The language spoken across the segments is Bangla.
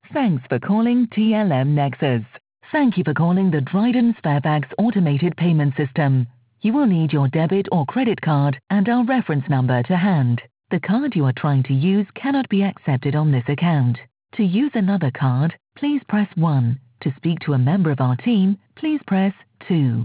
Thanks for calling TLM Nexus. Thank you for calling the Dryden Fairfax Automated Payment System. You will need your debit or credit card and our reference number to hand. The card you are trying to use cannot be accepted on this account. To use another card, please press 1. To speak to a member of our team, please press 2.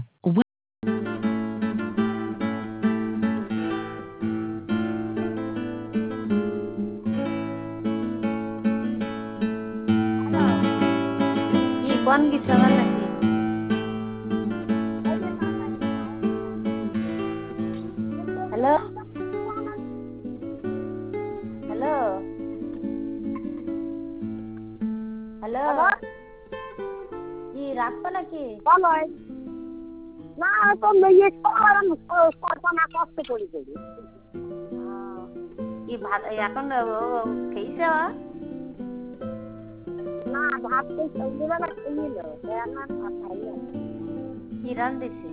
কোন কিছু আমার নাকি হ্যালো হ্যালো হ্যালো কি রাখবো নাকি না তো মেয়ে কল্পনা কষ্ট করি কি ভাত এখন খেয়েছে না ভাত তো সন্ধ্যেবেলা খেয়েছিল এখন খাইল কি রাঁধতেছে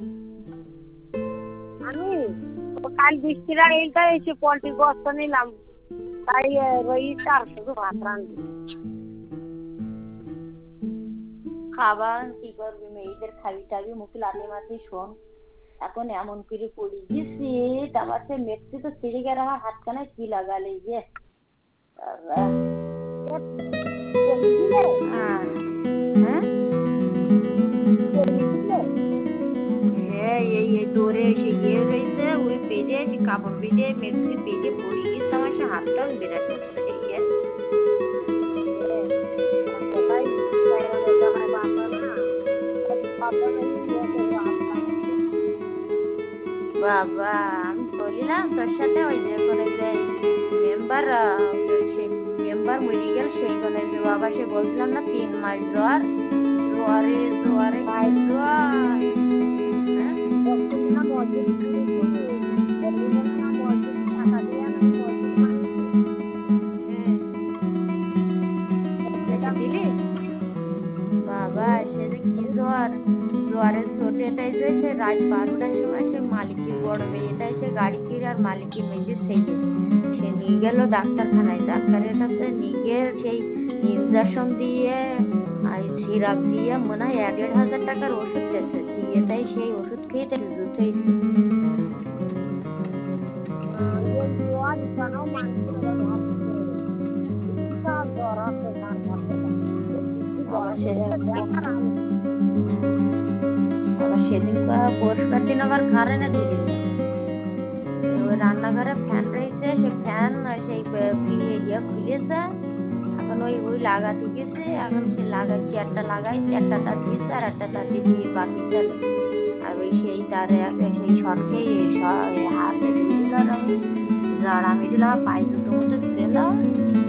আমি কাল বৃষ্টিরা এইটা এসে পোলট্রি গোস্ত নিলাম তাই রইটা আর শুধু ভাত রাঁধি খাবার কি করবি মেয়েদের খাবি টাবি মুখে লাঠি মারতে শোন এখন এমন করে পড়ি গেছি আমার সে মেট্রি তো ছিঁড়ে গেলে আমার হাতখানায় কি লাগালে যে দৌড়ে এসে গিয়ে রয়েছে ওই পেজে কাপড় পেজে মেট্রি পেজে পড়ে গেছে আমার সে হাতটাও বিরাট বাবা আমি বলিলাম তোর সাথে ওই যে কোনো যে মেম্বার মরে গেল সেই কোনো যে বাবা সে বলছিলাম না 3 মাস জ্বর জ্বরে জ্বরে জ্বর বাবা সে যে কি জ্বর জ্বরের ছোটেটাই যে সে রাত 12টার সময় সে মালিকের বড় মেয়েটা এসে গাড়ি কিনে আর মালিকের মেয়েকে থেকে সে নিয়ে গেল ডাক্তারখানায় ডাক্তারের কাছে নিয়ে গিয়ে সেই ইনজেকশন দিয়ে আর সিরাপ দিয়ে মনে হয় 1,500 টাকার ওষুধ দিয়েছে দিয়ে তাই সেই ওষুধ খেয়ে তাই জুত হয়েছে সেদিন পরিষ্কার দিন আবার ঘরে না দিয়ে ওই রান্নাঘরে ফ্যান রয়েছে সে ফ্যান সেই খুলেছে এখন ওই লাগাতে গেছে এখন সে লাগাচ্ছি একটা লাগাইছে একটা তার দিয়েছে আর একটা তার দিয়ে বাকি গেল আর ওই সেই তার সেই শর্ট খেয়ে হাতে দিল আমি জাড়া মেরে দিলাম পায়ে দুটো মতো দিলাম